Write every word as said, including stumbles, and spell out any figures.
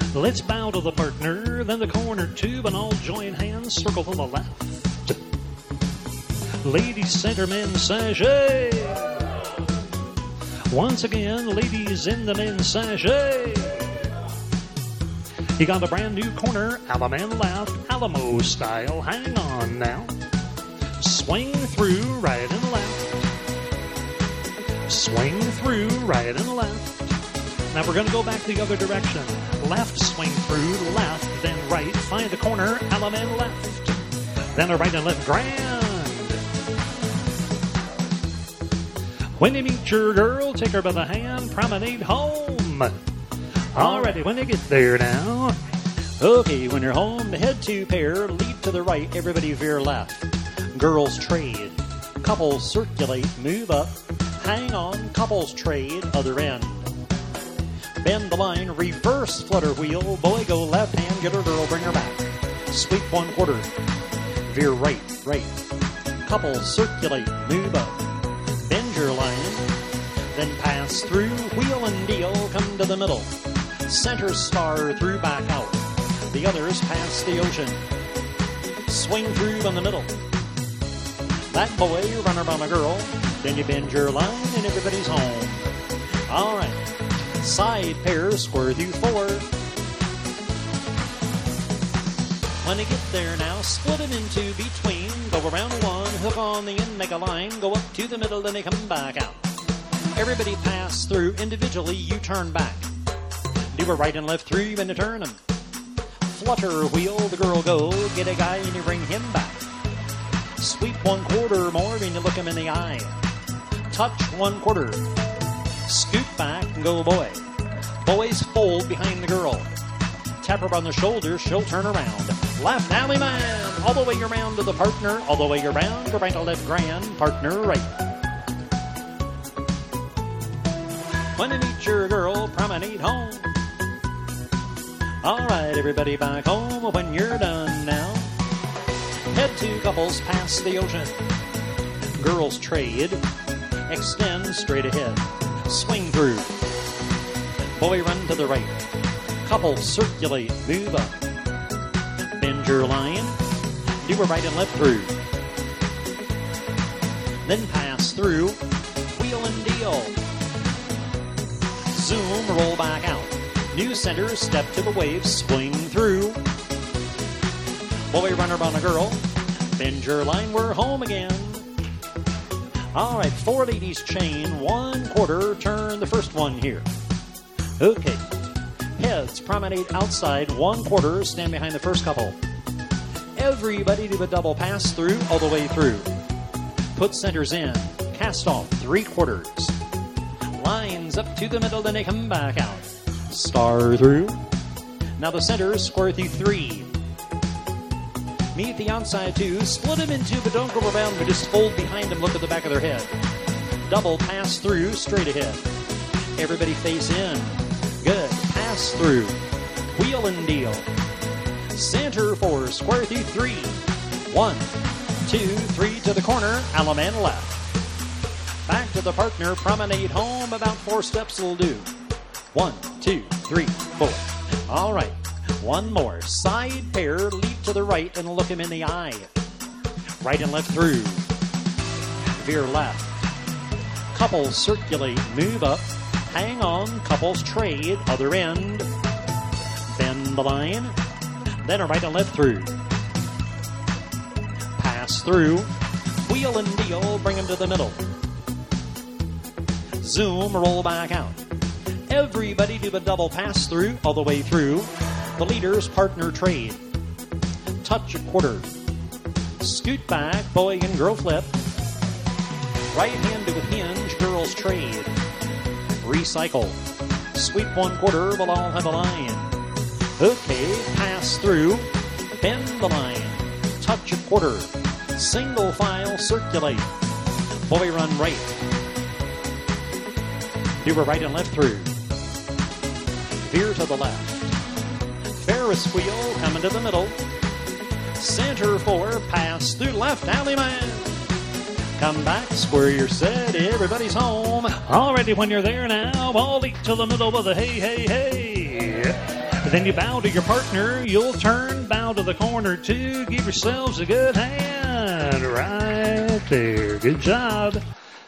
Let's bow to the partner, then the corner tube, and all join hands, circle to the left. Ladies center, men's sachet. Once again, ladies in the men's sachet. You got a brand new corner, Allemande left, Alamo style. Hang on now. Swing through, right and left. Swing through, right and left. Now we're going to go back the other direction. Left, swing through, left, then right. Find the corner, Allemande left. Then a right and left, grand. When you meet your girl, take her by the hand, promenade home. Alrighty, when you get there now. Okay, when you're home, head to pair, lead to the right, everybody veer left. Girls trade, couples circulate, move up, hang on, couples trade, other end. Bend the line, reverse flutter wheel, boy go left hand, get her girl, bring her back. Sweep one quarter, veer right, right. Couples circulate, move up, bend your line, then pass through, wheel and deal, come to the middle. Center star through, back out. The others pass the ocean. Swing through in the middle. That boy, run around a girl, then you bend your line and everybody's home. All right. Side pair, square through four. When you get there now, split them into between. Go around one, hook on the end, make a line. Go up to the middle, then they come back out. Everybody pass through. Individually, you turn back. Do a right and left through and you turn them. Flutter wheel, the girl go. Get a guy and you bring him back. Sweep one quarter more and you look him in the eye. Touch one quarter. Scoot back and go boy. Boys fold behind the girl. Tap her on the shoulder, she'll turn around. Left alley man, all the way around to the partner, all the way around, go right to left grand, partner right. When you meet your girl, promenade home. All right, everybody back home when you're done now. Head to couples past the ocean. Girls trade. Extend straight ahead. Swing through. Boy run to the right. Couples circulate. Move up. Bend your line. Do a right and left through. Then pass through. Wheel and deal. Zoom, roll back out. New center, step to the wave, swing through. Boy runner on a girl. Bend your line, we're home again. All right, four ladies chain, one quarter, turn the first one here. Okay. Heads, promenade outside, one quarter, stand behind the first couple. Everybody do a double pass through, all the way through. Put centers in, cast off, three quarters. Lines up to the middle, then they come back out. Star through. Now the centers, square through three. Meet the outside two, split them in two, but don't go around, but just fold behind them, look at the back of their head. Double pass through, straight ahead. Everybody face in. Good. Pass through. Wheel and deal. Center four, square through three. One, two, three to the corner, Allemande left. Back to the partner, promenade home, about four steps will do. One, two, three, four. All right. One more. Side pair, leap to the right and look him in the eye. Right and left through. Veer left. Couples circulate, move up. Hang on, couples trade, other end. Bend the line. Then a right and left through. Pass through. Wheel and deal, bring him to the middle. Zoom, roll back out. Everybody do a double pass through, all the way through. The leaders partner trade. Touch a quarter. Scoot back, boy and girl flip. Right hand to a hinge, girls trade. Recycle. Sweep one quarter, we'll all have a line. Okay, pass through. Bend the line. Touch a quarter. Single file, circulate. Boy run right. Do a right and left through. Veer to the left. Ferris wheel coming to the middle. Center four, pass through left alley man. Come back, square your set, everybody's home. Already when you're there now, all leap to the middle with a hey, hey, hey. Then you bow to your partner, you'll turn, bow to the corner too. Give yourselves a good hand right there. Good job.